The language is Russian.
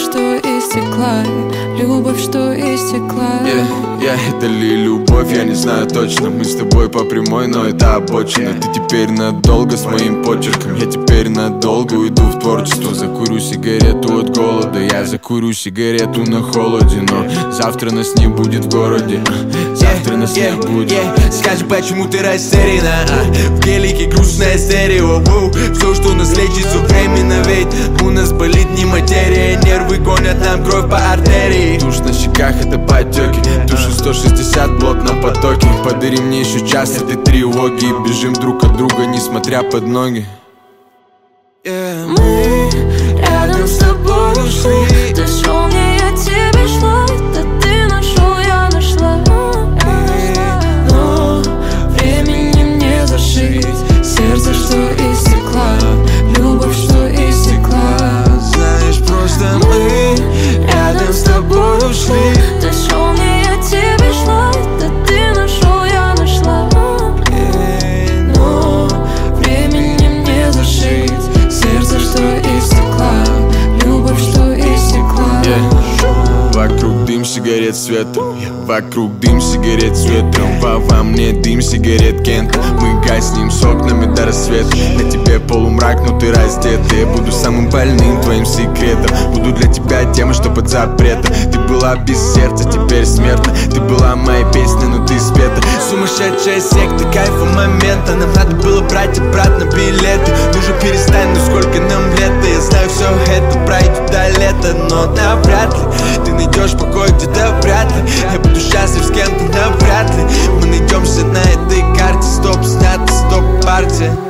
что истекла, любовь, что истекла. Это ли любовь, я не знаю точно. Мы с тобой по прямой, но это обочина. Ты теперь надолго с моим почерком. Я теперь надолго уйду в творчество. Закурю сигарету от голода. Я закурю сигарету на холоде. Но завтра нас не будет в городе. Завтра нас не будет. Скажи, почему ты растеряна? В гелике грустное стерео. Все, что нас лечит, все временно. Ведь у нас болит не материя. Нервы гонят нам кровь по артерии. Тушь на щеках, это потеки. Душу 160 в плотном потоке. Подари мне еще час этой тревоги. И бежим друг от друга, несмотря под ноги. Мы рядом с тобой ушли. Ты шел мне, я тебе шла. Да ты нашел, я нашла. Но времени мне зашить. Сердце, что истекла, любовь, что истекла. Знаешь, просто мы рядом с тобой ушли. Ты шел мне, я тебе шла. Да ты нашел, я нашла. Но времени мне зашить. Сердце, что истекла, любовь, что истекла. Вокруг дым сигарет с ветром. Вокруг дым сигарет с ветром. Во мне дым сигарет Кент. Мы гаснем с окнами до рассвета. На тебе полумрак, но ты раздета. Я буду самым больным твоим секретом. Буду для тебя тем, что под запретом. Ты была без сердца, теперь смертна. Ты была моей песней, но ты спета. Сумасшедшая секта, кайфа момента. Нам надо было брать обратно билеты. Ну же перестань, ну сколько нам лет. Я знаю, все это пройдет до лета. Но навряд ли ты найдешь покой где-то, вряд ли. Я буду счастлив с кем-то, навряд ли. Мы найдемся на этой карте. Стоп, снято, стоп, партия.